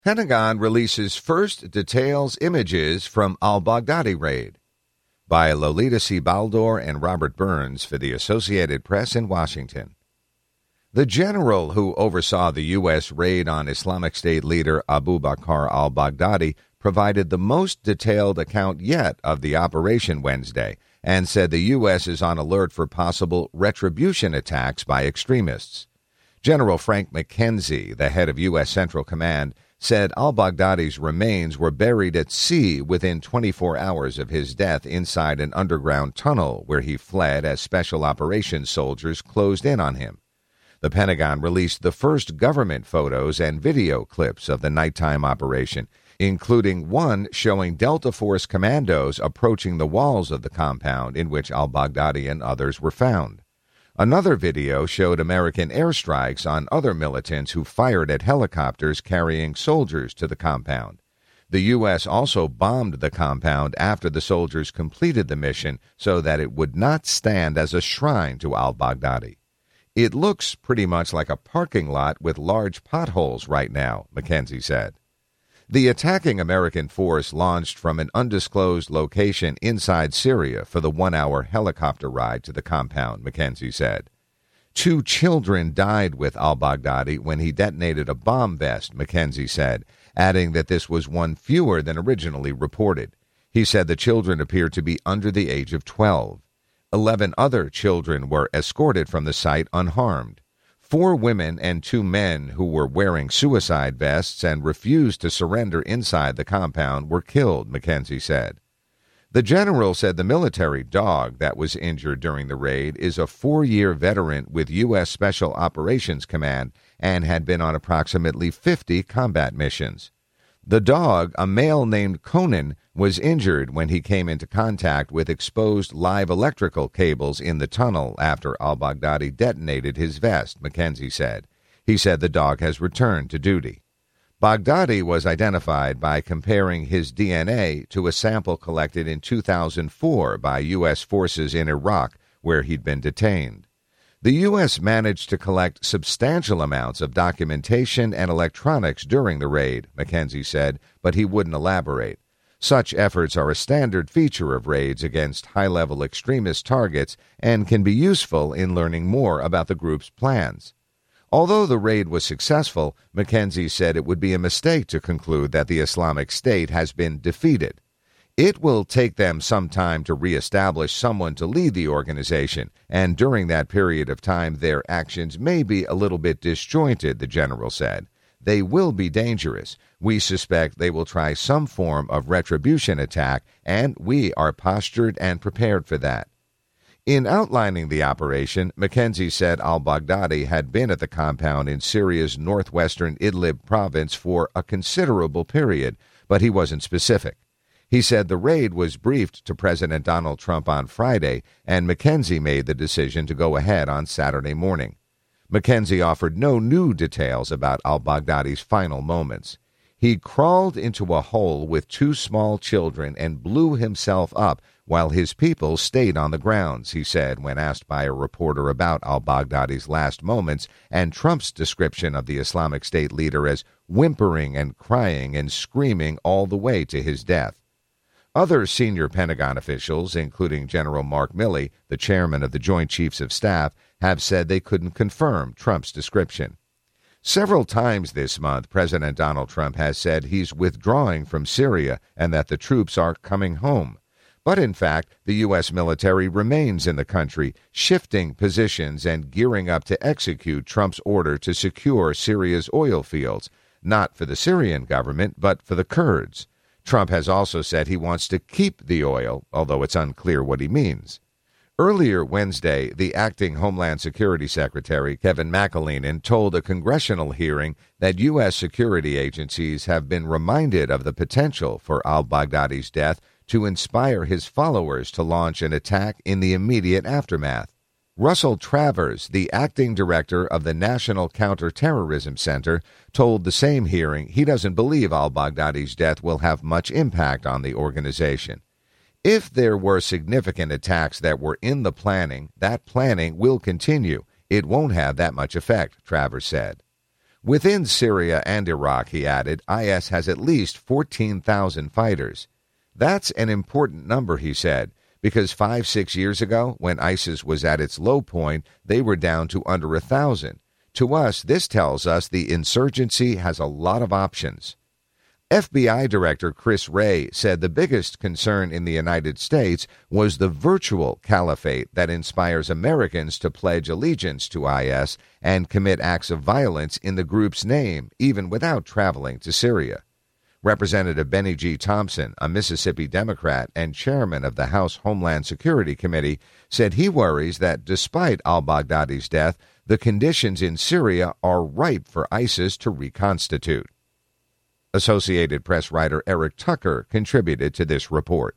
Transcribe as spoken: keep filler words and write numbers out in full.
Pentagon releases first details images from al-Baghdadi raid. By Lolita C. Baldor and Robert Burns for the Associated Press in Washington. The general who oversaw the U S raid on Islamic State leader Abu Bakr al-Baghdadi provided the most detailed account yet of the operation Wednesday and said the U S is on alert for possible retribution attacks by extremists. General Frank McKenzie, the head of U S Central Command, said al-Baghdadi's remains were buried at sea within twenty-four hours of his death inside an underground tunnel where he fled as special operations soldiers closed in on him. The Pentagon released the first government photos and video clips of the nighttime operation, including one showing Delta Force commandos approaching the walls of the compound in which al-Baghdadi and others were found. Another video showed American airstrikes on other militants who fired at helicopters carrying soldiers to the compound. The U S also bombed the compound after the soldiers completed the mission so that it would not stand as a shrine to al-Baghdadi. It looks pretty much like a parking lot with large potholes right now, McKenzie said. The attacking American force launched from an undisclosed location inside Syria for the one-hour helicopter ride to the compound, McKenzie said. Two children died with al-Baghdadi when he detonated a bomb vest, McKenzie said, adding that this was one fewer than originally reported. He said the children appeared to be under the age of twelve. Eleven other children were escorted from the site unharmed. Four women and two men who were wearing suicide vests and refused to surrender inside the compound were killed, McKenzie said. The general said the military dog that was injured during the raid is a four-year veteran with U S Special Operations Command and had been on approximately fifty combat missions. The dog, a male named Conan, was injured when he came into contact with exposed live electrical cables in the tunnel after al-Baghdadi detonated his vest, McKenzie said. He said the dog has returned to duty. Baghdadi was identified by comparing his D N A to a sample collected in two thousand four by U S forces in Iraq, where he'd been detained. The U S managed to collect substantial amounts of documentation and electronics during the raid, McKenzie said, but he wouldn't elaborate. Such efforts are a standard feature of raids against high-level extremist targets and can be useful in learning more about the group's plans. Although the raid was successful, McKenzie said it would be a mistake to conclude that the Islamic State has been defeated. It will take them some time to reestablish someone to lead the organization, and during that period of time their actions may be a little bit disjointed, the general said. They will be dangerous. We suspect they will try some form of retribution attack, and we are postured and prepared for that. In outlining the operation, McKenzie said al-Baghdadi had been at the compound in Syria's northwestern Idlib province for a considerable period, but he wasn't specific. He said the raid was briefed to President Donald Trump on Friday, and McKenzie made the decision to go ahead on Saturday morning. McKenzie offered no new details about al-Baghdadi's final moments. He crawled into a hole with two small children and blew himself up while his people stayed on the grounds, he said when asked by a reporter about al-Baghdadi's last moments and Trump's description of the Islamic State leader as whimpering and crying and screaming all the way to his death. Other senior Pentagon officials, including General Mark Milley, the chairman of the Joint Chiefs of Staff, have said they couldn't confirm Trump's description. Several times this month, President Donald Trump has said he's withdrawing from Syria and that the troops are coming home. But in fact, the U S military remains in the country, shifting positions and gearing up to execute Trump's order to secure Syria's oil fields, not for the Syrian government, but for the Kurds. Trump has also said he wants to keep the oil, although it's unclear what he means. Earlier Wednesday, the acting Homeland Security Secretary, Kevin McAleenan, told a congressional hearing that U S security agencies have been reminded of the potential for al-Baghdadi's death to inspire his followers to launch an attack in the immediate aftermath. Russell Travers, the acting director of the National Counterterrorism Center, told the same hearing he doesn't believe al-Baghdadi's death will have much impact on the organization. If there were significant attacks that were in the planning, that planning will continue. It won't have that much effect, Travers said. Within Syria and Iraq, he added, I S has at least fourteen thousand fighters. That's an important number, he said, because five, six years ago, when ISIS was at its low point, they were down to under a thousand. To us, this tells us the insurgency has a lot of options. F B I Director Chris Wray said the biggest concern in the United States was the virtual caliphate that inspires Americans to pledge allegiance to I S and commit acts of violence in the group's name, even without traveling to Syria. Representative Benny G. Thompson, a Mississippi Democrat and chairman of the House Homeland Security Committee, said he worries that despite al-Baghdadi's death, the conditions in Syria are ripe for ISIS to reconstitute. Associated Press writer Eric Tucker contributed to this report.